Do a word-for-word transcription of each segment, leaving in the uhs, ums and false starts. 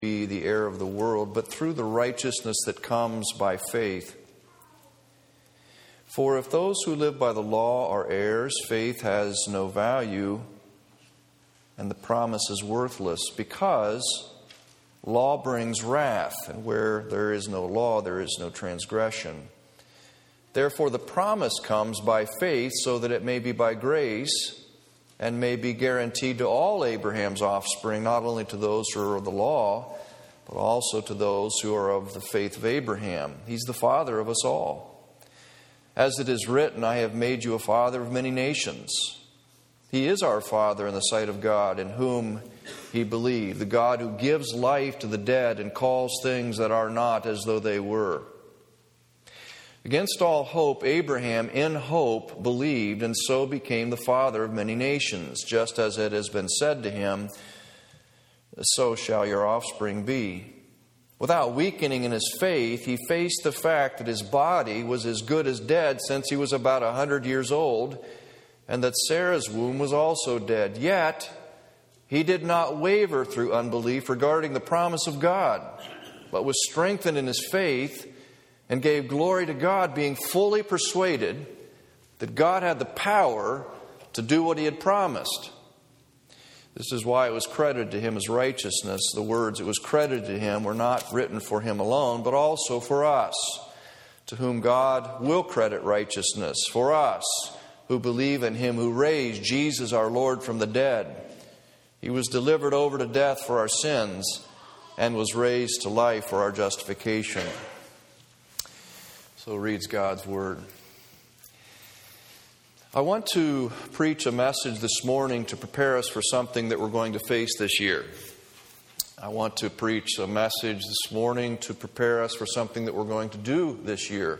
be the heir of the world, but through the righteousness that comes by faith. For if those who live by the law are heirs, faith has no value, and the promise is worthless, because law brings wrath, and where there is no law, there is no transgression. Therefore the promise comes by faith, so that it may be by grace, and may be guaranteed to all Abraham's offspring, not only to those who are of the law, but also to those who are of the faith of Abraham. He's the father of us all. As it is written, I have made you a father of many nations. He is our Father in the sight of God, in whom He believed, the God who gives life to the dead and calls things that are not as though they were. Against all hope, Abraham in hope believed, and so became the father of many nations, just as it has been said to him, so shall your offspring be. Without weakening in his faith, he faced the fact that his body was as good as dead since he was about a hundred years old, and that Sarah's womb was also dead. Yet, he did not waver through unbelief regarding the promise of God, but was strengthened in his faith and gave glory to God, being fully persuaded that God had the power to do what He had promised. This is why it was credited to him as righteousness. The words it was credited to him were not written for him alone, but also for us, to whom God will credit righteousness, for us who believe in Him who raised Jesus our Lord from the dead. He was delivered over to death for our sins and was raised to life for our justification. So reads God's Word. I want to preach a message this morning to prepare us for something that we're going to face this year. I want to preach a message this morning to prepare us for something that we're going to do this year.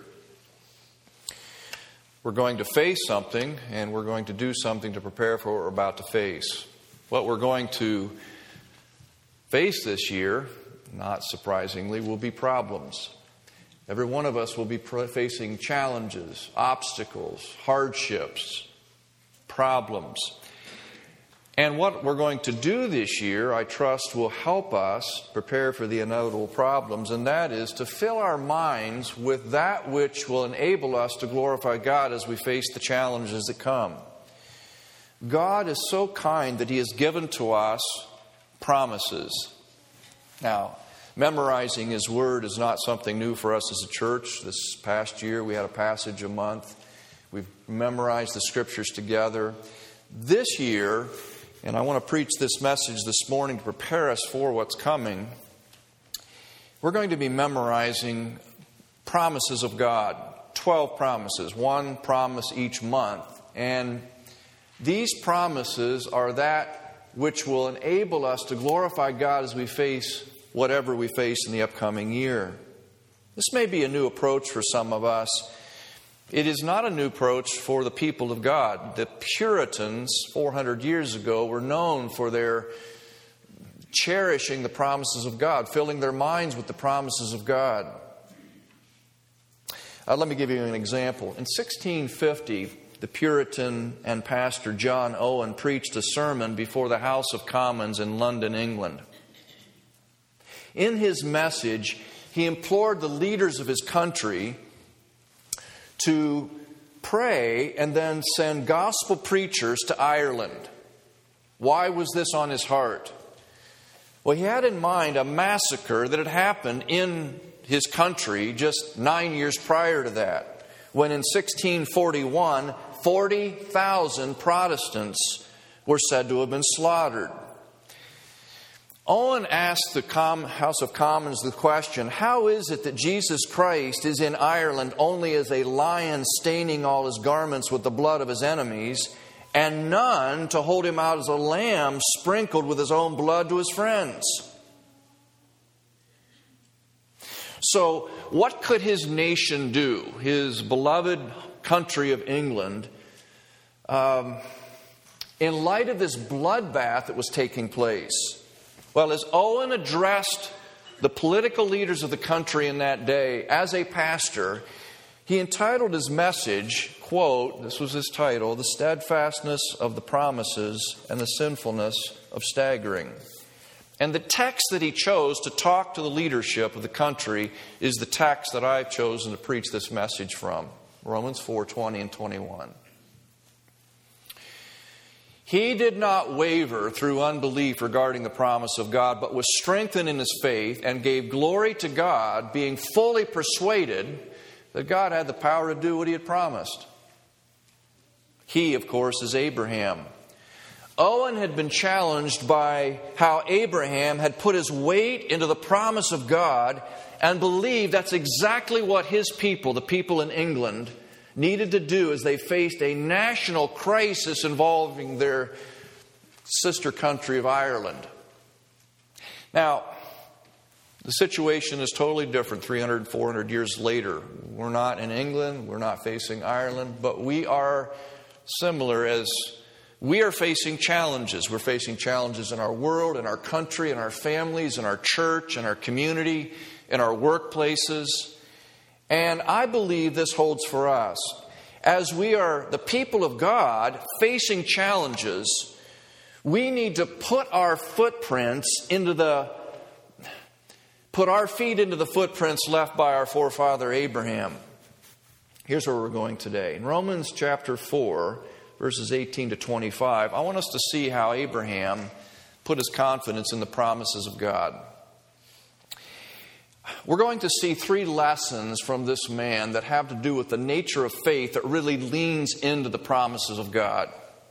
We're going to face something, and we're going to do something to prepare for what we're about to face. What we're going to face this year, not surprisingly, will be problems. Every one of us will be facing challenges, obstacles, hardships, problems. And what we're going to do this year, I trust, will help us prepare for the inevitable problems, and that is to fill our minds with that which will enable us to glorify God as we face the challenges that come. God is so kind that He has given to us promises. Now, memorizing His Word is not something new for us as a church. This past year we had a passage a month. We've memorized the Scriptures together. This year, and I want to preach this message this morning to prepare us for what's coming, we're going to be memorizing promises of God. Twelve promises, one promise each month. And these promises are that which will enable us to glorify God as we face whatever we face in the upcoming year. This may be a new approach for some of us. It is not a new approach for the people of God. The Puritans four hundred years ago were known for their cherishing the promises of God, filling their minds with the promises of God. Uh, let me give you an example. In sixteen fifty, the Puritan and pastor John Owen preached a sermon before the House of Commons in London, England. In his message, he implored the leaders of his country to pray and then send gospel preachers to Ireland. Why was this on his heart? Well, he had in mind a massacre that had happened in his country just nine years prior to that, when in sixteen forty-one, forty thousand Protestants were said to have been slaughtered. Owen asked the House of Commons the question, how is it that Jesus Christ is in Ireland only as a lion staining all his garments with the blood of his enemies, and none to hold him out as a lamb sprinkled with his own blood to his friends? So, what could his nation do, his beloved country of England, um, in light of this bloodbath that was taking place? Well, as Owen addressed the political leaders of the country in that day as a pastor, he entitled his message, quote, this was his title, "The Steadfastness of the Promises and the Sinfulness of Staggering." And the text that he chose to talk to the leadership of the country is the text that I've chosen to preach this message from. Romans four, twenty and twenty-one. He did not waver through unbelief regarding the promise of God, but was strengthened in his faith and gave glory to God, being fully persuaded that God had the power to do what he had promised. He, of course, is Abraham. Owen had been challenged by how Abraham had put his weight into the promise of God and believed that's exactly what his people, the people in England, needed to do as they faced a national crisis involving their sister country of Ireland. Now, the situation is totally different three hundred, four hundred years later. We're not in England, we're not facing Ireland, but we are similar as we are facing challenges. We're facing challenges in our world, in our country, in our families, in our church, in our community, in our workplaces. And I believe this holds for us. As we are the people of God facing challenges, we need to put our footprints into the, put our feet into the footprints left by our forefather Abraham. Here's where we're going today. In Romans chapter four, verses eighteen to twenty-five, I want us to see how Abraham put his confidence in the promises of God. We're going to see three lessons from this man that have to do with the nature of faith that really leans into the promises of God.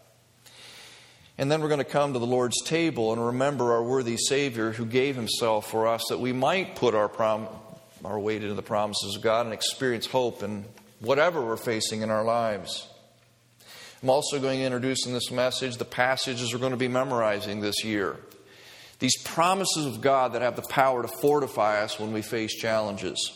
And then we're going to come to the Lord's table and remember our worthy Savior who gave himself for us that we might put our prom- our weight into the promises of God and experience hope in whatever we're facing in our lives. I'm also going to introduce in this message the passages we're going to be memorizing this year. These promises of God that have the power to fortify us when we face challenges.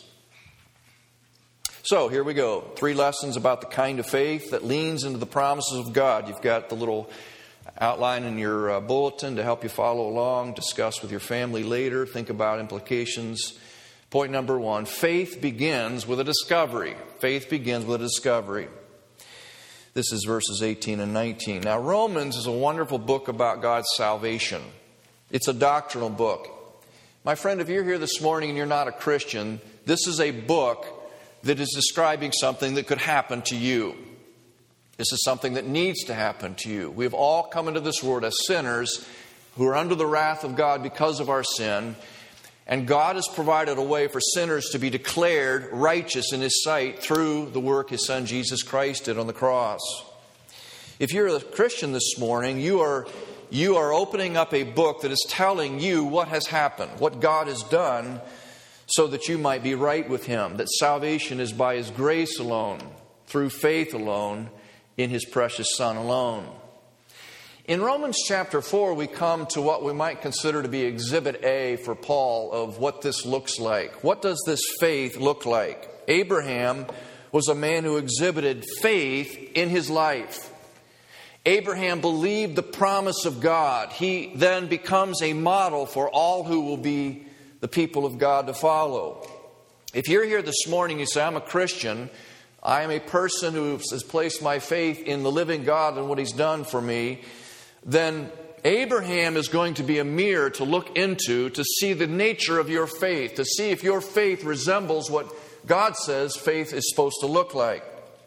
So, here we go. Three lessons about the kind of faith that leans into the promises of God. You've got the little outline in your uh, bulletin to help you follow along, discuss with your family later, think about implications. Point number one, faith begins with a discovery. Faith begins with a discovery. This is verses eighteen and nineteen. Now, Romans is a wonderful book about God's salvation. It's a doctrinal book. My friend, if you're here this morning and you're not a Christian, this is a book that is describing something that could happen to you. This is something that needs to happen to you. We have all come into this world as sinners who are under the wrath of God because of our sin. And God has provided a way for sinners to be declared righteous in His sight through the work His Son Jesus Christ did on the cross. If you're a Christian this morning, you are, you are opening up a book that is telling you what has happened, what God has done, so that you might be right with Him, that salvation is by His grace alone, through faith alone, in His precious Son alone. In Romans chapter four, we come to what we might consider to be Exhibit A for Paul of what this looks like. What does this faith look like? Abraham was a man who exhibited faith in his life. Abraham believed the promise of God. He then becomes a model for all who will be the people of God to follow. If you're here this morning, you say, I'm a Christian. I am a person who has placed my faith in the living God and what He's done for me. Then Abraham is going to be a mirror to look into to see the nature of your faith, to see if your faith resembles what God says faith is supposed to look like.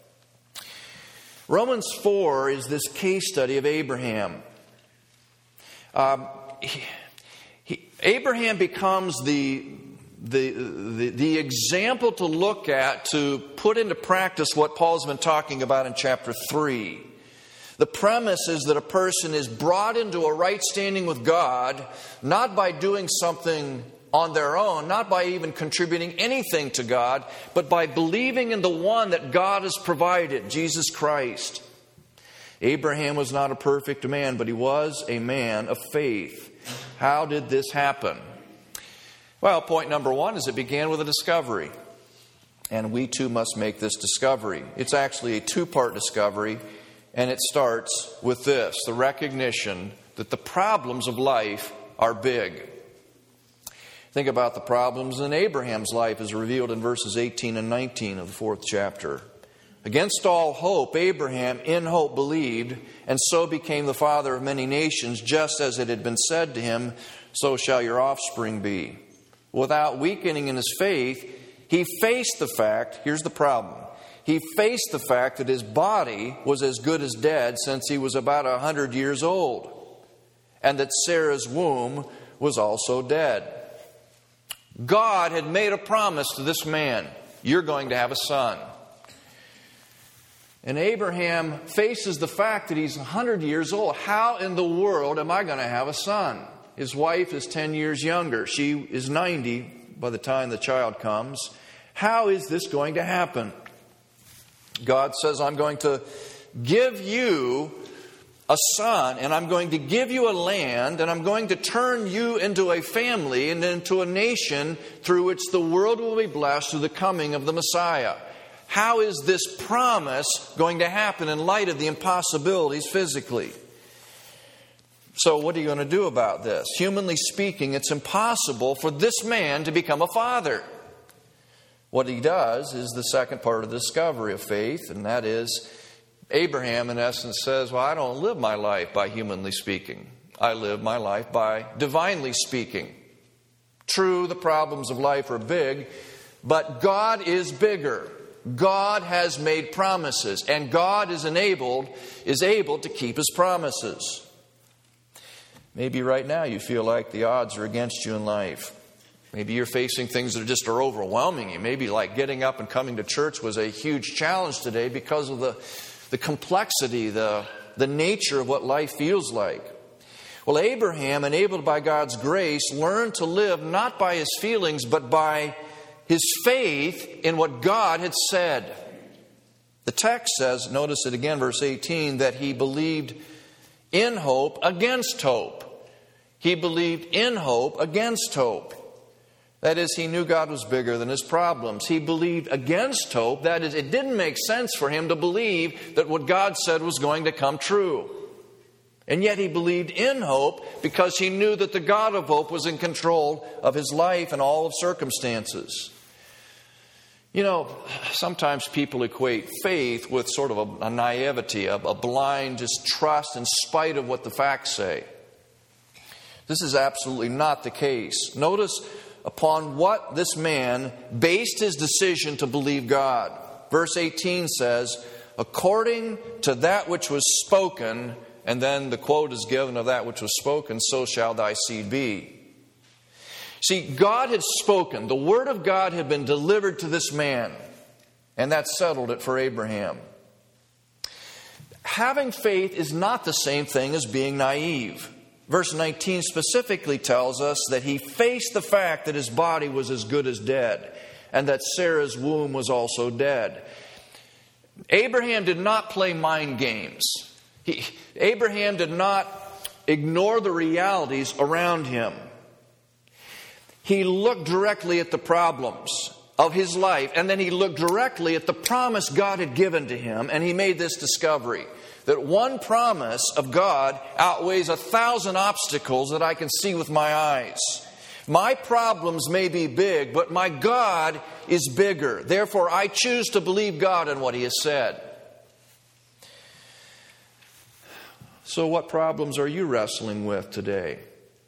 Romans four is this case study of Abraham. Um, he, he, Abraham becomes the, the, the, the example to look at to put into practice what Paul's been talking about in chapter three. The premise is that a person is brought into a right standing with God, not by doing something on their own, not by even contributing anything to God, but by believing in the one that God has provided, Jesus Christ. Abraham was not a perfect man, but he was a man of faith. How did this happen? Well, point number one is it began with a discovery. And we too must make this discovery. It's actually a two-part discovery. And it starts with this, the recognition that the problems of life are big. Think about the problems in Abraham's life as revealed in verses eighteen and nineteen of the fourth chapter. Against all hope, Abraham in hope believed, and so became the father of many nations, just as it had been said to him, so shall your offspring be. Without weakening in his faith, he faced the fact, here's the problem, he faced the fact that his body was as good as dead since he was about a hundred years old, and that Sarah's womb was also dead. God had made a promise to this man, you're going to have a son. And Abraham faces the fact that he's a hundred years old. How in the world am I going to have a son? His wife is ten years younger. She is ninety by the time the child comes. How is this going to happen? God says, I'm going to give you a son, and I'm going to give you a land, and I'm going to turn you into a family and into a nation through which the world will be blessed through the coming of the Messiah. How is this promise going to happen in light of the impossibilities physically? So what are you going to do about this? Humanly speaking, it's impossible for this man to become a father. What he does is the second part of the discovery of faith, and that is Abraham, in essence, says, well, I don't live my life by humanly speaking. I live my life by divinely speaking. True, the problems of life are big, but God is bigger. God has made promises, and God is enabled, is able to keep His promises. Maybe right now you feel like the odds are against you in life. Maybe you're facing things that just are overwhelming you. Maybe like getting up and coming to church was a huge challenge today because of the, the complexity, the, the nature of what life feels like. Well, Abraham, enabled by God's grace, learned to live not by his feelings, but by his faith in what God had said. The text says, notice it again, verse eighteen, that he believed in hope against hope. He believed in hope against hope. That is, he knew God was bigger than his problems. He believed against hope. That is, it didn't make sense for him to believe that what God said was going to come true. And yet he believed in hope because he knew that the God of hope was in control of his life and all of circumstances. You know, sometimes people equate faith with sort of a, a naivety, a, a blind just trust in spite of what the facts say. This is absolutely not the case. Notice upon what this man based his decision to believe God. Verse eighteen says, according to that which was spoken, and then the quote is given of that which was spoken, so shall thy seed be. See, God had spoken. The word of God had been delivered to this man, and that settled it for Abraham. Having faith is not the same thing as being naive. Verse nineteen specifically tells us that he faced the fact that his body was as good as dead, and that Sarah's womb was also dead. Abraham did not play mind games. He, Abraham did not ignore the realities around him. He looked directly at the problems of his life, and then he looked directly at the promise God had given to him, and he made this discovery, that one promise of God outweighs a thousand obstacles that I can see with my eyes. My problems may be big, but my God is bigger. Therefore, I choose to believe God in what He has said. So what problems are you wrestling with today?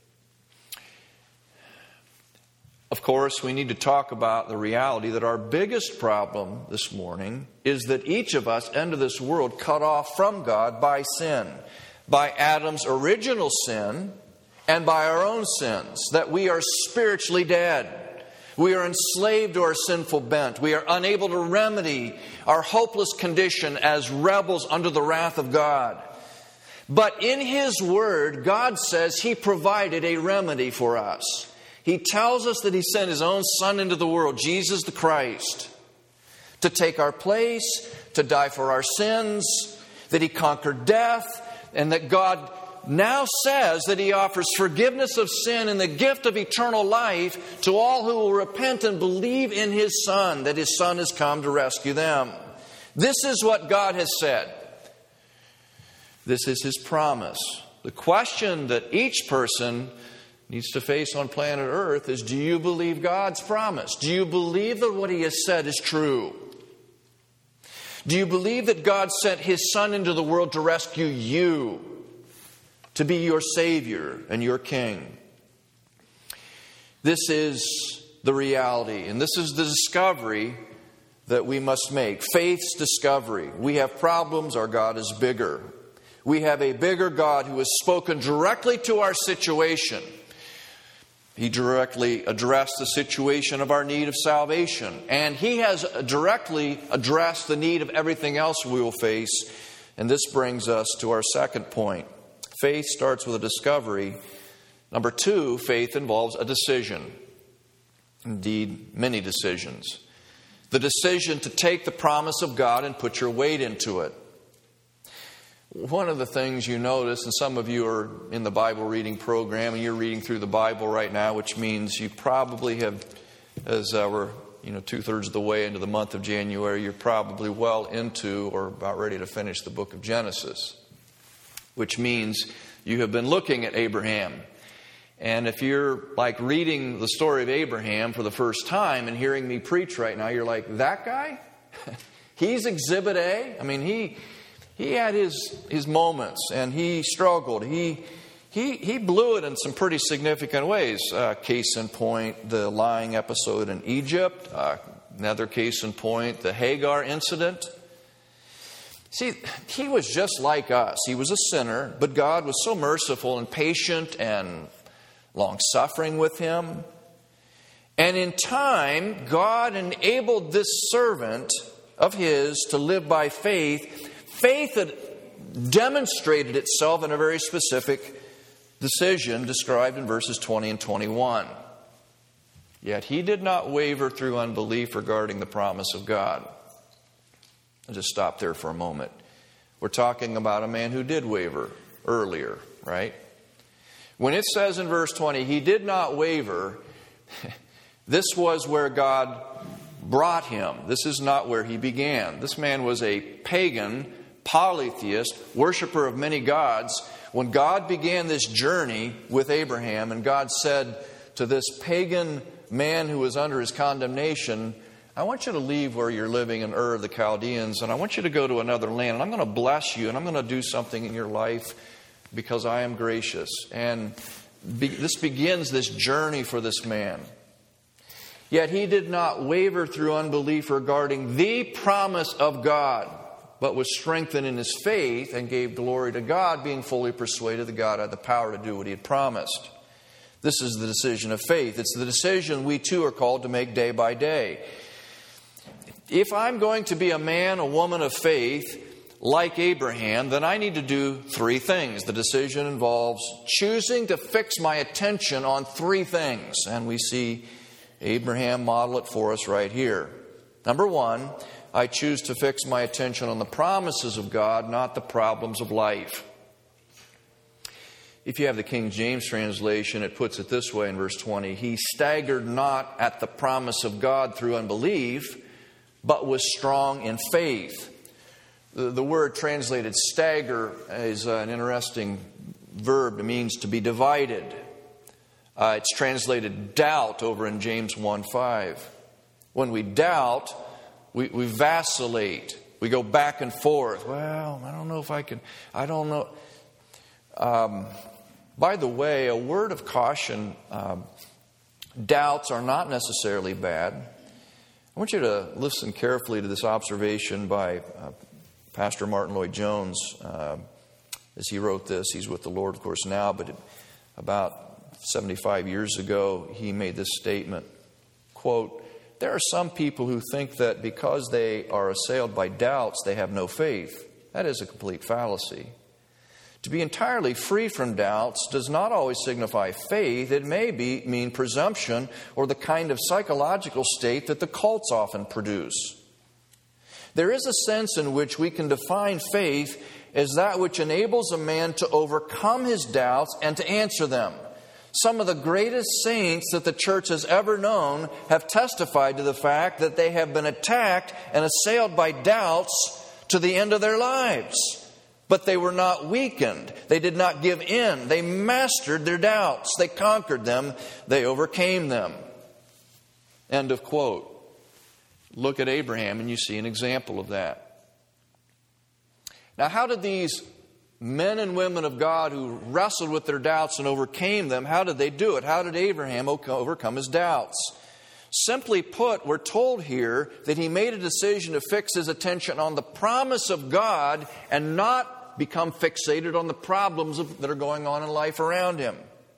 Of course, we need to talk about the reality that our biggest problem this morning is that each of us enter this world cut off from God by sin, by Adam's original sin and by our own sins, that we are spiritually dead. We are enslaved to our sinful bent. We are unable to remedy our hopeless condition as rebels under the wrath of God. But in His Word, God says He provided a remedy for us. He tells us that He sent His own Son into the world, Jesus the Christ, to take our place, to die for our sins, that He conquered death, and that God now says that He offers forgiveness of sin and the gift of eternal life to all who will repent and believe in His Son, that His Son has come to rescue them. This is what God has said. This is His promise. The question that each person needs to face on planet Earth is, do you believe God's promise? Do you believe that what He has said is true? Do you believe that God sent His Son into the world to rescue you, to be your Savior and your King? This is the reality, and this is the discovery that we must make. Faith's discovery. We have problems, our God is bigger. We have a bigger God who has spoken directly to our situation. He directly addressed the situation of our need of salvation. And He has directly addressed the need of everything else we will face. And this brings us to our second point. Faith starts with a discovery. Number two, faith involves a decision. Indeed, many decisions. The decision to take the promise of God and put your weight into it. One of the things you notice, and some of you are in the Bible reading program, and you're reading through the Bible right now, which means you probably have, as uh, we're you know two-thirds of the way into the month of January, you're probably well into or about ready to finish the book of Genesis, which means you have been looking at Abraham. And if you're like reading the story of Abraham for the first time and hearing me preach right now, you're like, that guy? He's Exhibit A? I mean, he he had his his moments and he struggled. He he he blew it in some pretty significant ways. Uh, case in point, the lying episode in Egypt. Uh, another case in point, the Hagar incident. See, he was just like us. He was a sinner, but God was so merciful and patient and long-suffering with him. And in time, God enabled this servant of His to live by faith. Faith had demonstrated itself in a very specific decision described in verses twenty and twenty-one. Yet he did not waver through unbelief regarding the promise of God. I'll just stop there for a moment. We're talking about a man who did waver earlier, right? When it says in verse twenty, he did not waver, this was where God brought him. This is not where he began. This man was a pagan, polytheist, worshiper of many gods. When God began this journey with Abraham, and God said to this pagan man who was under his condemnation, I want you to leave where you're living in Ur of the Chaldeans, and I want you to go to another land, and I'm going to bless you, and I'm going to do something in your life because I am gracious. And be, this begins this journey for this man. Yet he did not waver through unbelief regarding the promise of God, but was strengthened in his faith and gave glory to God, being fully persuaded that God had the power to do what He had promised. This is the decision of faith. It's the decision we too are called to make day by day. If I'm going to be a man, a woman of faith, like Abraham, then I need to do three things. The decision involves choosing to fix my attention on three things. And we see Abraham model it for us right here. Number one, I choose to fix my attention on the promises of God, not the problems of life. If you have the King James translation, it puts it this way in verse twenty. He staggered not at the promise of God through unbelief, but was strong in faith. The, the word translated stagger is an interesting verb. It means to be divided. Uh, it's translated doubt over in James one five. When we doubt, we, we vacillate. We go back and forth. Well, I don't know if I can. I don't know. Um, by the way, a word of caution, um, doubts are not necessarily bad. I want you to listen carefully to this observation by uh, Pastor Martin Lloyd-Jones. Uh, as he wrote this, he's with the Lord, of course, now, but about seventy-five years ago, he made this statement, quote, there are some people who think that because they are assailed by doubts, they have no faith. That is a complete fallacy. To be entirely free from doubts does not always signify faith. It may be mean presumption or the kind of psychological state that the cults often produce. There is a sense in which we can define faith as that which enables a man to overcome his doubts and to answer them. Some of the greatest saints that the church has ever known have testified to the fact that they have been attacked and assailed by doubts to the end of their lives. But they were not weakened. They did not give in. They mastered their doubts. They conquered them. They overcame them. End of quote. Look at Abraham and you see an example of that. Now, how did these men and women of God who wrestled with their doubts and overcame them. How did they do it? How did Abraham overcome his doubts? Simply put, we're told here that he made a decision to fix his attention on the promise of God and not become fixated on the problems of, that are going on in life around him.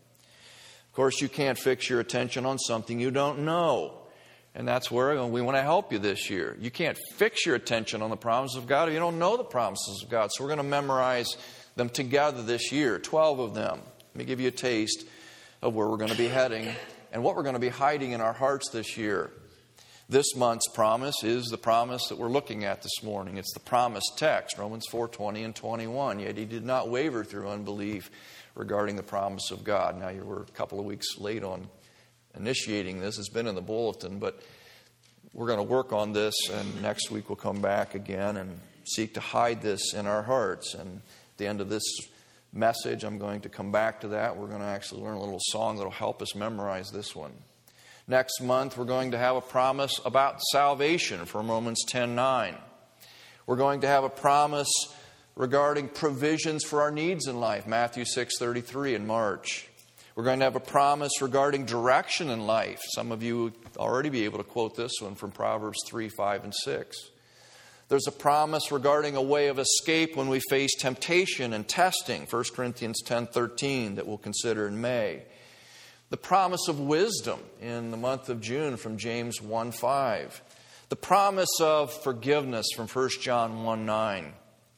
Of course, you can't fix your attention on something you don't know. And that's where we want to help you this year. You can't fix your attention on the promises of God if you don't know the promises of God. So we're going to memorize them together this year, twelve of them. Let me give you a taste of where we're going to be heading and what we're going to be hiding in our hearts this year. This month's promise is the promise that we're looking at this morning. It's the promised text, Romans four twenty and twenty-one. Yet he did not waver through unbelief regarding the promise of God. Now, you were a couple of weeks late on initiating this. It's been in the bulletin, but we're going to work on this, and next week we'll come back again and seek to hide this in our hearts. And at the end of this message, I'm going to come back to that. We're going to actually learn a little song that will help us memorize this one. Next month, we're going to have a promise about salvation from Romans ten nine. We're going to have a promise regarding provisions for our needs in life, Matthew six thirty-three in March. We're going to have a promise regarding direction in life. Some of you would already be able to quote this one from Proverbs three, five, and six. There's a promise regarding a way of escape when we face temptation and testing, First Corinthians ten thirteen, that we'll consider in May. The promise of wisdom in the month of June from James one five. The promise of forgiveness from First John one nine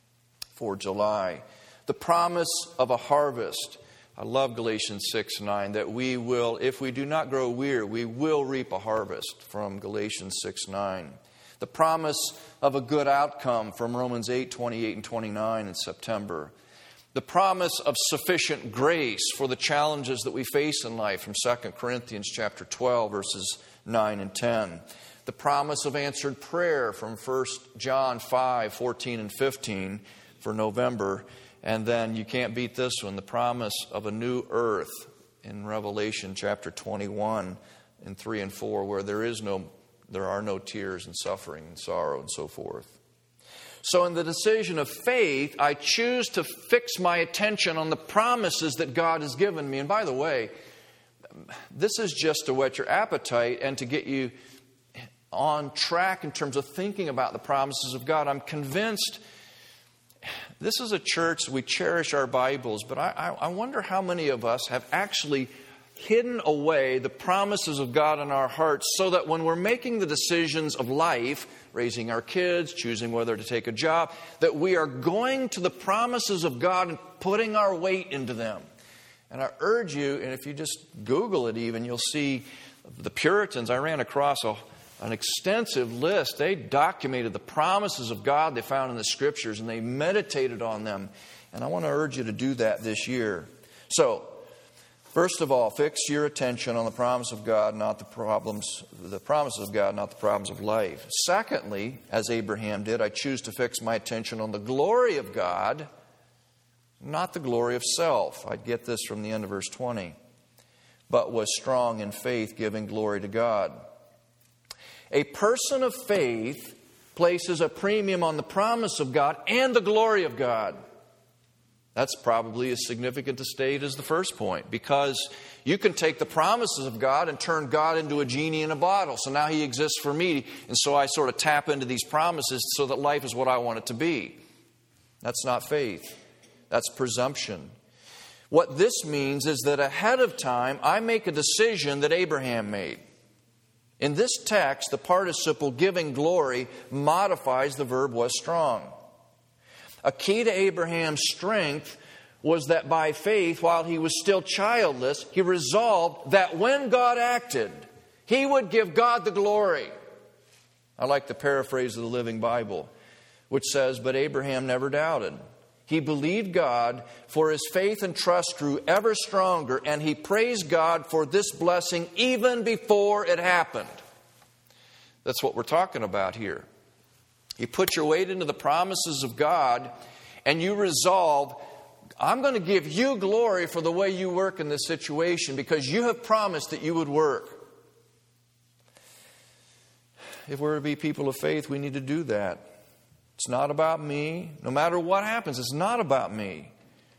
for July. The promise of a harvest. I love Galatians six nine, that we will, if we do not grow weary, we will reap a harvest from Galatians six nine. The promise of a good outcome from Romans eight twenty-eight and twenty-nine in September. The promise of sufficient grace for the challenges that we face in life from Second Corinthians chapter twelve, verses nine and ten. The promise of answered prayer from First John five fourteen and fifteen for November. And then you can't beat this one, the promise of a new earth in Revelation chapter twenty-one in three and four, where there is no, there are no tears and suffering and sorrow and so forth. So in the decision of faith, I choose to fix my attention on the promises that God has given me. And by the way, this is just to whet your appetite and to get you on track in terms of thinking about the promises of God. I'm convinced this is a church, we cherish our Bibles, but I, I wonder how many of us have actually hidden away the promises of God in our hearts so that when we're making the decisions of life, raising our kids, choosing whether to take a job, that we are going to the promises of God and putting our weight into them. And I urge you, and if you just Google it even, you'll see the Puritans. I ran across a An extensive list. They documented the promises of God they found in the Scriptures, and they meditated on them. And I want to urge you to do that this year. So, first of all, fix your attention on the promise of God, not the problems, the promises of God, not the problems of life. Secondly, as Abraham did, I choose to fix my attention on the glory of God, not the glory of self. I get this from the end of verse twenty. But was strong in faith, giving glory to God. A person of faith places a premium on the promise of God and the glory of God. That's probably as significant a state as the first point, because you can take the promises of God and turn God into a genie in a bottle. So now He exists for me, and so I sort of tap into these promises so that life is what I want it to be. That's not faith. That's presumption. What this means is that ahead of time, I make a decision that Abraham made. In this text, the participle giving glory modifies the verb was strong. A key to Abraham's strength was that by faith, while he was still childless, he resolved that when God acted, he would give God the glory. I like the paraphrase of the Living Bible, which says, but Abraham never doubted. He believed God, for his faith and trust grew ever stronger, and he praised God for this blessing even before it happened. That's what we're talking about here. You put your weight into the promises of God, and you resolve, I'm going to give you glory for the way you work in this situation, because you have promised that you would work. If we're to be people of faith, we need to do that. It's not about me. No matter what happens, it's not about me.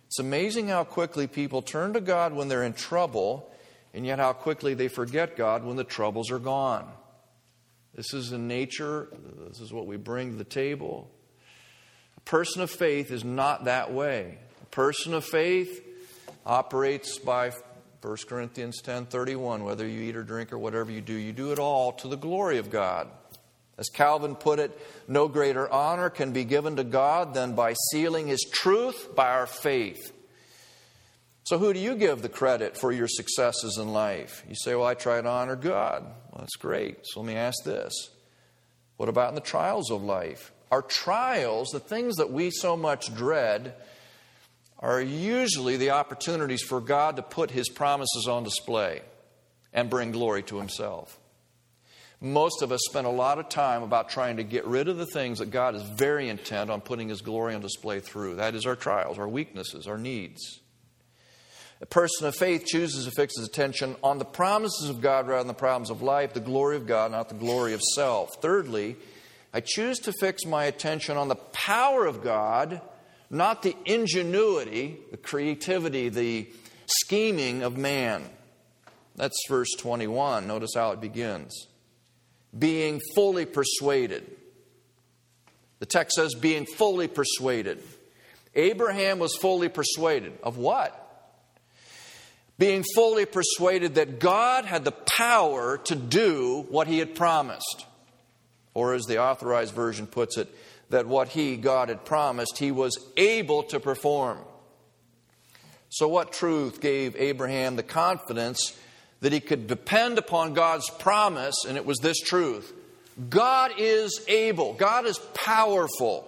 It's amazing how quickly people turn to God when they're in trouble, and yet how quickly they forget God when the troubles are gone. This is in nature. This is what we bring to the table. A person of faith is not that way. A person of faith operates by First Corinthians ten thirty-one. Whether you eat or drink or whatever you do, you do it all to the glory of God. As Calvin put it, no greater honor can be given to God than by sealing His truth by our faith. So who do you give the credit for your successes in life? You say, well, I try to honor God. Well, that's great. So let me ask this. What about in the trials of life? Our trials, the things that we so much dread, are usually the opportunities for God to put His promises on display and bring glory to Himself. Most of us spend a lot of time about trying to get rid of the things that God is very intent on putting His glory on display through. That is our trials, our weaknesses, our needs. A person of faith chooses to fix his attention on the promises of God rather than the problems of life, the glory of God, not the glory of self. Thirdly, I choose to fix my attention on the power of God, not the ingenuity, the creativity, the scheming of man. That's verse twenty-one. Notice how it begins. Being fully persuaded. The text says being fully persuaded. Abraham was fully persuaded. Of what? Being fully persuaded that God had the power to do what He had promised. Or as the Authorized Version puts it, that what He, God, had promised, He was able to perform. So what truth gave Abraham the confidence that he could depend upon God's promise, and it was this truth: God is able. God is powerful.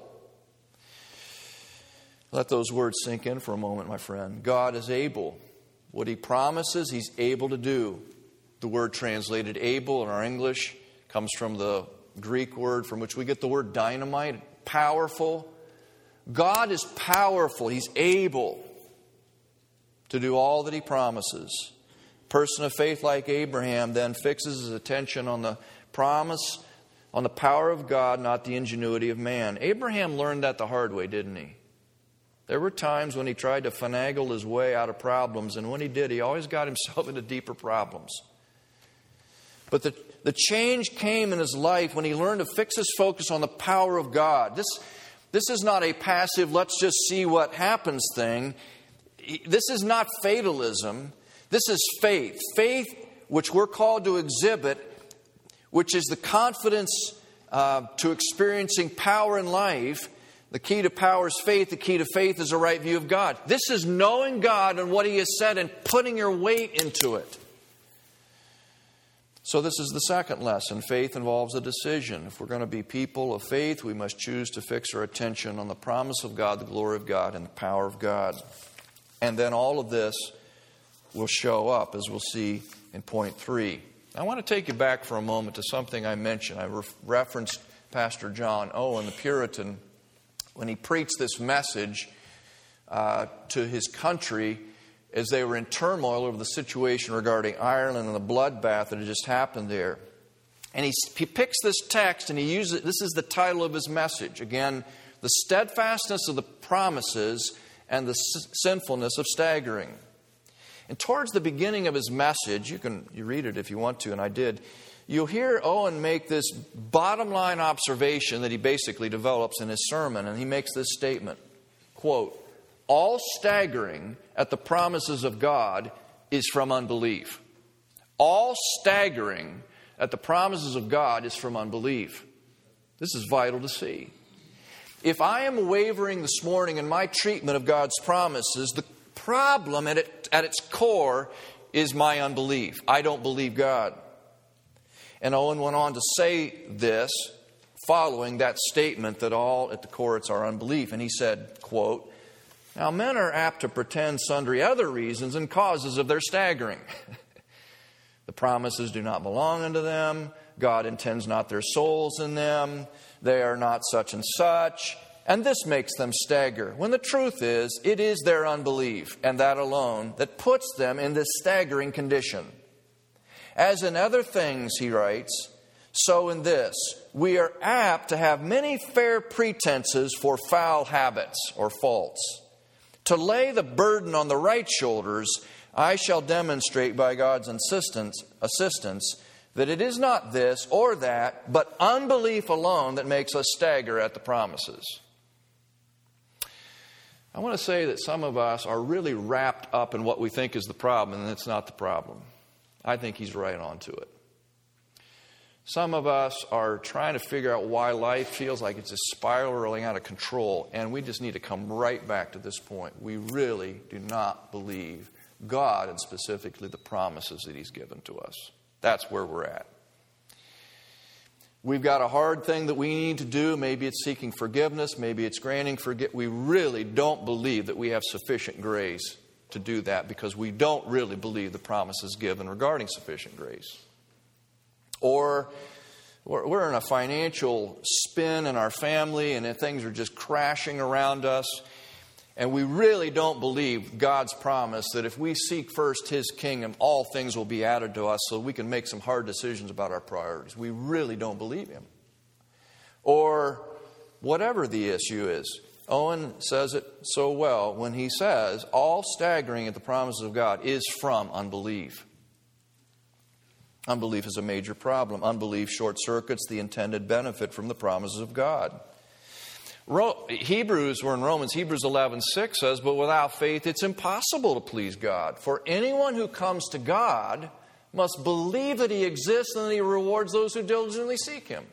Let those words sink in for a moment, my friend. God is able. What He promises, He's able to do. The word translated able in our English comes from the Greek word from which we get the word dynamite, powerful. God is powerful. He's able to do all that He promises. A person of faith like Abraham then fixes his attention on the promise, on the power of God, not the ingenuity of man. Abraham learned that the hard way, didn't he? There were times when he tried to finagle his way out of problems, and when he did, he always got himself into deeper problems. But the, the change came in his life when he learned to fix his focus on the power of God. This, this is not a passive, let's just see what happens thing. This is not fatalism. This is faith. Faith, which we're called to exhibit, which is the confidence uh, to experiencing power in life. The key to power is faith. The key to faith is a right view of God. This is knowing God and what He has said and putting your weight into it. So this is the second lesson. Faith involves a decision. If we're going to be people of faith, we must choose to fix our attention on the promise of God, the glory of God, and the power of God. And then all of this will show up, as we'll see in point three. I want to take you back for a moment to something I mentioned. I re- referenced Pastor John Owen, the Puritan, when he preached this message uh, to his country as they were in turmoil over the situation regarding Ireland and the bloodbath that had just happened there. And he, he picks this text and he uses it. This is the title of his message. Again, the steadfastness of the promises and the s- sinfulness of staggering. And towards the beginning of his message, you can you read it if you want to, and I did, you'll hear Owen make this bottom line observation that he basically develops in his sermon. And he makes this statement, quote, all staggering at the promises of God is from unbelief. All staggering at the promises of God is from unbelief. This is vital to see. If I am wavering this morning in my treatment of God's promises, the problem at, it, at its core is my unbelief. I don't believe God. And Owen went on to say this following that statement that all at the core it's our unbelief. And he said, quote, now men are apt to pretend sundry other reasons and causes of their staggering. The promises do not belong unto them. God intends not their souls in them. They are not such and such. And this makes them stagger. When the truth is, it is their unbelief, and that alone, that puts them in this staggering condition. As in other things, he writes, so in this, we are apt to have many fair pretenses for foul habits or faults. To lay the burden on the right shoulders, I shall demonstrate by God's insistence, assistance that it is not this or that, but unbelief alone that makes us stagger at the promises. I want to say that some of us are really wrapped up in what we think is the problem, and it's not the problem. I think he's right on to it. Some of us are trying to figure out why life feels like it's just spiraling out of control, and we just need to come right back to this point. We really do not believe God, and specifically the promises that he's given to us. That's where we're at. We've got a hard thing that we need to do. Maybe it's seeking forgiveness. Maybe it's granting forgiveness. We really don't believe that we have sufficient grace to do that because we don't really believe the promises given regarding sufficient grace. Or we're in a financial spin in our family and things are just crashing around us. And we really don't believe God's promise that if we seek first his kingdom, all things will be added to us so we can make some hard decisions about our priorities. We really don't believe him. Or whatever the issue is. Owen says it so well when he says, all staggering at the promises of God is from unbelief. Unbelief is a major problem. Unbelief short-circuits the intended benefit from the promises of God. Hebrews, we're in Romans, Hebrews eleven six says, but without faith it's impossible to please God. For anyone who comes to God must believe that he exists and that he rewards those who diligently seek him.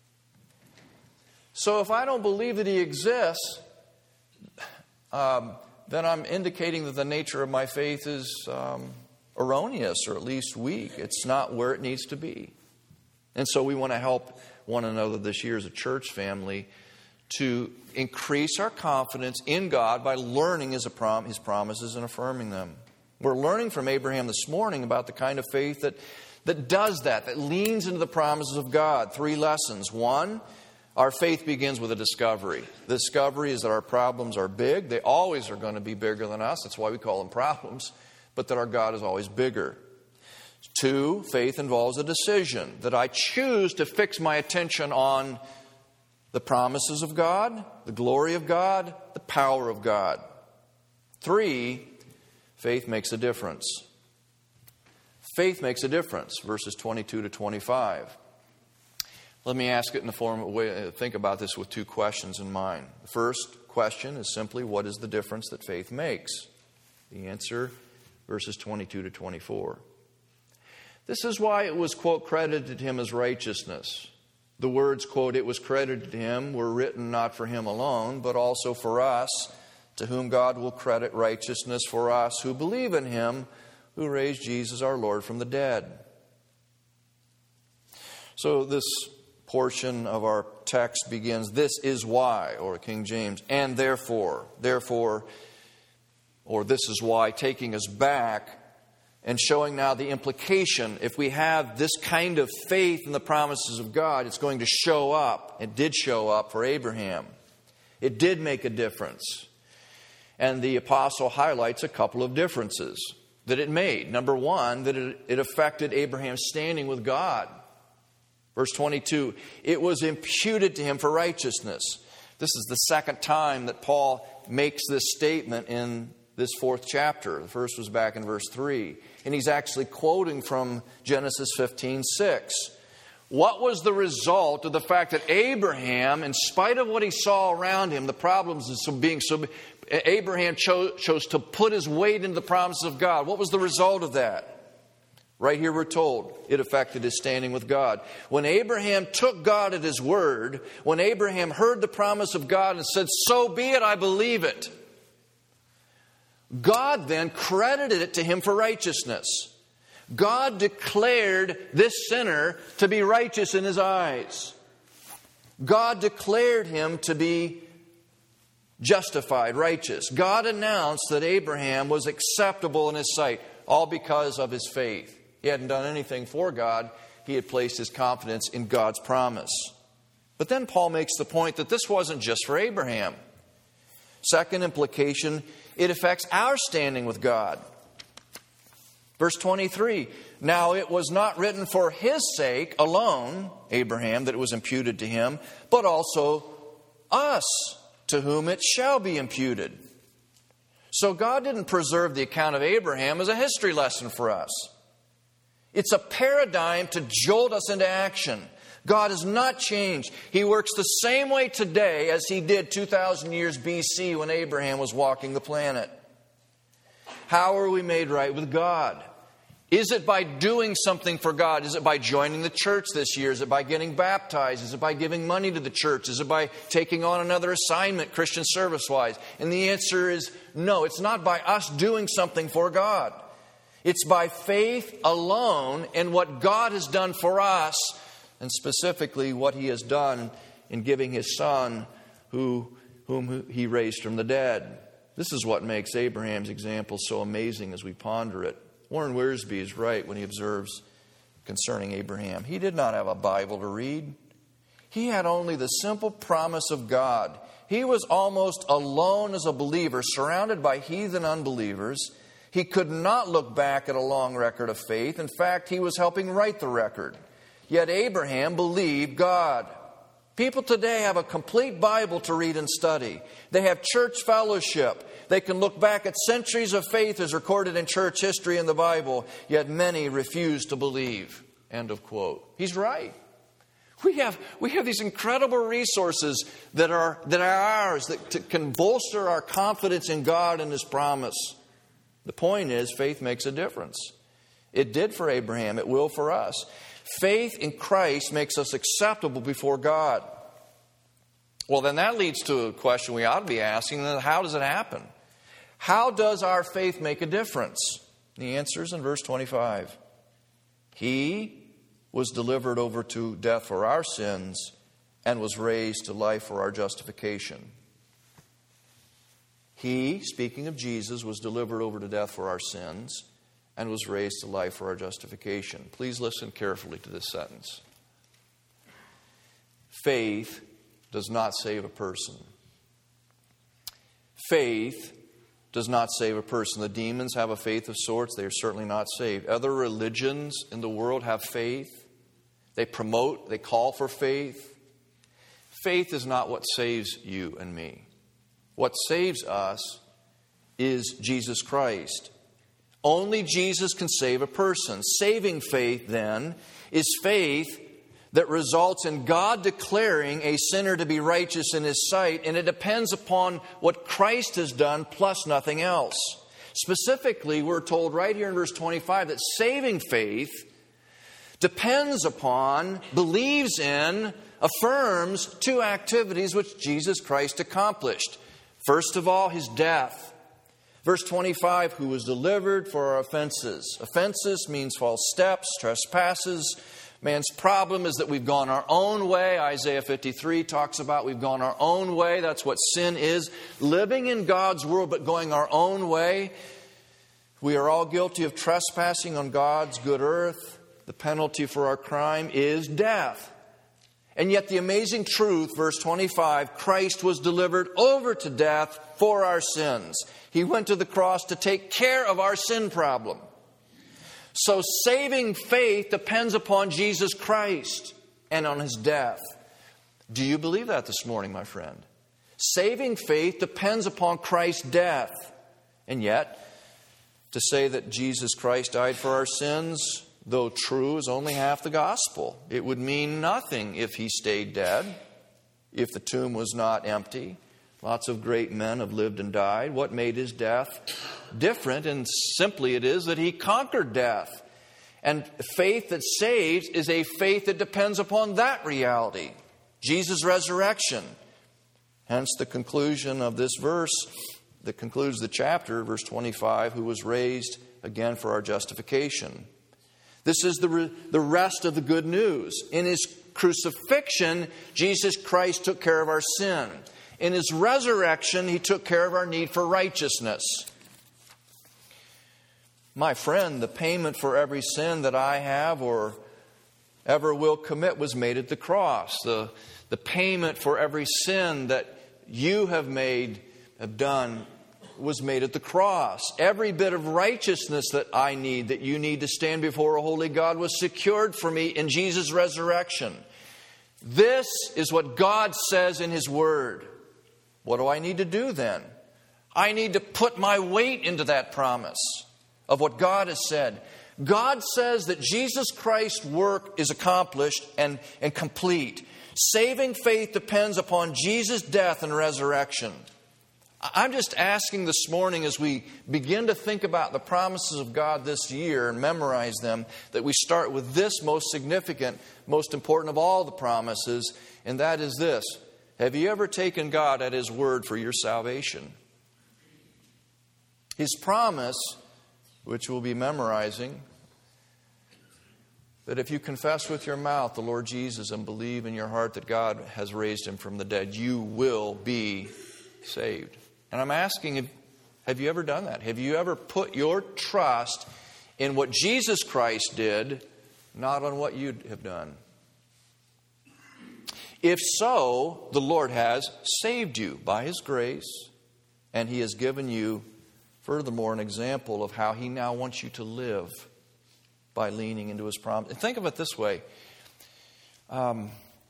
So if I don't believe that he exists, um, then I'm indicating that the nature of my faith is um, erroneous or at least weak. It's not where it needs to be. And so we want to help one another this year as a church family to increase our confidence in God by learning his, prom- his promises and affirming them. We're learning from Abraham this morning about the kind of faith that, that does that, that leans into the promises of God. Three lessons. One, our faith begins with a discovery. The discovery is that our problems are big. They always are going to be bigger than us. That's why we call them problems. But that our God is always bigger. Two, faith involves a decision. That I choose to fix my attention on the promises of God, the glory of God, the power of God. Three, faith makes a difference. Faith makes a difference, verses twenty-two to twenty-five. Let me ask it in the form of a way to think about this with two questions in mind. The first question is simply, what is the difference that faith makes? The answer, verses twenty-two to twenty-four. This is why it was, quote, credited to him as righteousness. The words, quote, it was credited to him were written not for him alone, but also for us, to whom God will credit righteousness for us who believe in him who raised Jesus our Lord from the dead. So this portion of our text begins, this is why, or King James, and therefore, therefore, or this is why, taking us back and showing now the implication. If we have this kind of faith in the promises of God, it's going to show up. It did show up for Abraham. It did make a difference. And the apostle highlights a couple of differences that it made. Number one, that it, it affected Abraham's standing with God. Verse twenty-two, it was imputed to him for righteousness. This is the second time that Paul makes this statement in this fourth chapter. The first was back in verse three. And he's actually quoting from Genesis fifteen six. What was the result of the fact that Abraham, in spite of what he saw around him, the problems of being so, Abraham chose, chose to put his weight into the promises of God. What was the result of that? Right here we're told it affected his standing with God. When Abraham took God at his word, when Abraham heard the promise of God and said, so be it, I believe it, God then credited it to him for righteousness. God declared this sinner to be righteous in his eyes. God declared him to be justified, righteous. God announced that Abraham was acceptable in his sight, all because of his faith. He hadn't done anything for God. He had placed his confidence in God's promise. But then Paul makes the point that this wasn't just for Abraham. Second implication, it affects our standing with God. Verse twenty-three, now it was not written for his sake alone, Abraham, that it was imputed to him, but also us, to whom it shall be imputed. So God didn't preserve the account of Abraham as a history lesson for us. It's a paradigm to jolt us into action. God has not changed. He works the same way today as He did two thousand years B C when Abraham was walking the planet. How are we made right with God? Is it by doing something for God? Is it by joining the church this year? Is it by getting baptized? Is it by giving money to the church? Is it by taking on another assignment, Christian service-wise? And the answer is no. It's not by us doing something for God. It's by faith alone in what God has done for us, and specifically what He has done in giving His Son, who, whom He raised from the dead. This is what makes Abraham's example so amazing as we ponder it. Warren Wiersbe is right when he observes concerning Abraham. He did not have a Bible to read. He had only the simple promise of God. He was almost alone as a believer, surrounded by heathen unbelievers. He could not look back at a long record of faith. In fact, he was helping write the record. Yet Abraham believed God. People today have a complete Bible to read and study. They have church fellowship. They can look back at centuries of faith as recorded in church history in the Bible, yet many refuse to believe. End of quote. He's right. We have, we have these incredible resources that are, that are ours, that to, can bolster our confidence in God and His promise. The point is, faith makes a difference. It did for Abraham. It will for us. Faith in Christ makes us acceptable before God. Well, then that leads to a question we ought to be asking. Then how does it happen? How does our faith make a difference? The answer is in verse twenty-five. He was delivered over to death for our sins and was raised to life for our justification. He, speaking of Jesus, was delivered over to death for our sins and was raised to life for our justification. Please listen carefully to this sentence. Faith does not save a person. Faith does not save a person. The demons have a faith of sorts. They are certainly not saved. Other religions in the world have faith. They promote, they call for faith. Faith is not what saves you and me. What saves us is Jesus Christ. Only Jesus can save a person. Saving faith, then, is faith that results in God declaring a sinner to be righteous in His sight, and it depends upon what Christ has done plus nothing else. Specifically, we're told right here in verse twenty-five that saving faith depends upon, believes in, affirms two activities which Jesus Christ accomplished. First of all, His death. Verse twenty-five, who was delivered for our offenses. Offenses means false steps, trespasses. Man's problem is that we've gone our own way. Isaiah fifty-three talks about we've gone our own way. That's what sin is. Living in God's world but going our own way. We are all guilty of trespassing on God's good earth. The penalty for our crime is death. And yet the amazing truth, verse twenty-five, Christ was delivered over to death for our sins. He went to the cross to take care of our sin problem. So saving faith depends upon Jesus Christ and on His death. Do you believe that this morning, my friend? Saving faith depends upon Christ's death. And yet, to say that Jesus Christ died for our sins, though true, is only half the gospel. It would mean nothing if He stayed dead, if the tomb was not empty. Lots of great men have lived and died. What made His death different? And simply it is that He conquered death. And faith that saves is a faith that depends upon that reality. Jesus' resurrection. Hence the conclusion of this verse that concludes the chapter, verse twenty-five, who was raised again for our justification. This is the, re- the rest of the good news. In His crucifixion, Jesus Christ took care of our sin. In His resurrection, He took care of our need for righteousness. My friend, the payment for every sin that I have or ever will commit was made at the cross. The, the payment for every sin that you have made, have done, was made at the cross. Every bit of righteousness that I need, that you need to stand before a holy God, was secured for me in Jesus' resurrection. This is what God says in His Word. What do I need to do then? I need to put my weight into that promise of what God has said. God says that Jesus Christ's work is accomplished and, and complete. Saving faith depends upon Jesus' death and resurrection. I'm just asking this morning, as we begin to think about the promises of God this year and memorize them, that we start with this most significant, most important of all the promises, and that is this. Have you ever taken God at His word for your salvation? His promise, which we'll be memorizing, that if you confess with your mouth the Lord Jesus and believe in your heart that God has raised Him from the dead, you will be saved. And I'm asking, have you ever done that? Have you ever put your trust in what Jesus Christ did, not on what you have done? If so, the Lord has saved you by His grace, and He has given you, furthermore, an example of how He now wants you to live by leaning into His promise. And think of it this way. Um,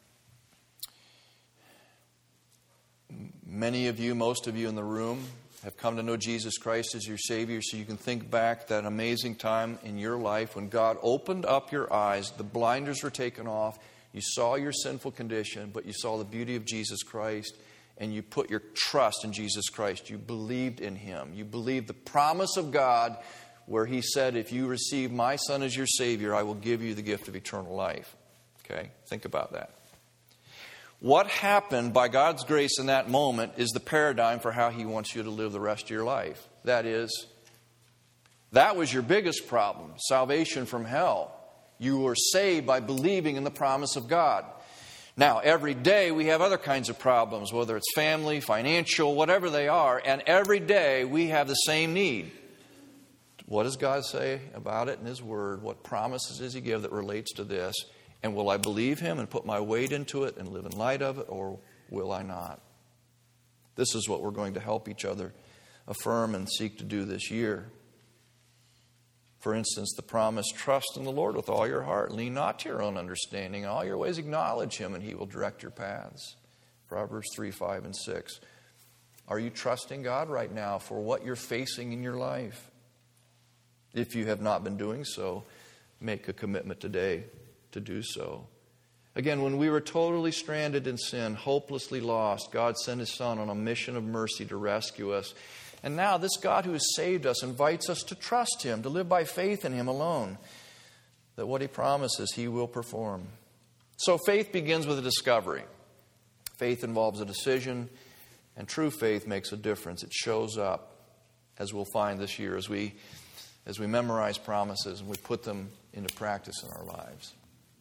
many of you, most of you in the room, have come to know Jesus Christ as your Savior, so you can think back that amazing time in your life when God opened up your eyes, the blinders were taken off, you saw your sinful condition, but you saw the beauty of Jesus Christ, and you put your trust in Jesus Christ. You believed in Him. You believed the promise of God where He said, if you receive my Son as your Savior, I will give you the gift of eternal life. Okay? Think about that. What happened by God's grace in that moment is the paradigm for how He wants you to live the rest of your life. That is, that was your biggest problem, salvation from hell. You were saved by believing in the promise of God. Now, every day we have other kinds of problems, whether it's family, financial, whatever they are, and every day we have the same need. What does God say about it in His Word? What promises does He give that relates to this? And will I believe Him and put my weight into it and live in light of it, or will I not? This is what we're going to help each other affirm and seek to do this year. For instance, the promise, trust in the Lord with all your heart. Lean not to your own understanding. In all your ways acknowledge Him, and He will direct your paths. Proverbs three, five, and six. Are you trusting God right now for what you're facing in your life? If you have not been doing so, make a commitment today to do so. Again, when we were totally stranded in sin, hopelessly lost, God sent His Son on a mission of mercy to rescue us. And now this God who has saved us invites us to trust Him, to live by faith in Him alone, that what He promises He will perform. So faith begins with a discovery. Faith involves a decision, and true faith makes a difference. It shows up, as we'll find this year, as we, as we memorize promises and we put them into practice in our lives.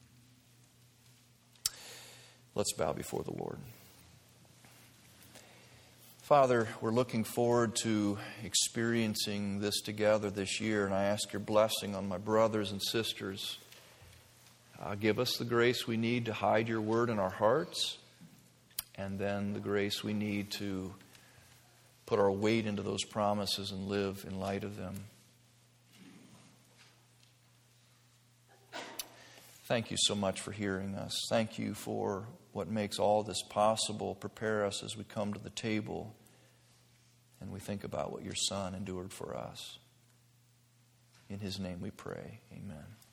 Let's bow before the Lord. Father, we're looking forward to experiencing this together this year, and I ask your blessing on my brothers and sisters. Uh, give us the grace we need to hide your word in our hearts, and then the grace we need to put our weight into those promises and live in light of them. Thank you so much for hearing us. Thank you for what makes all this possible. Prepare us as we come to the table and we think about what your Son endured for us. In His name we pray. Amen.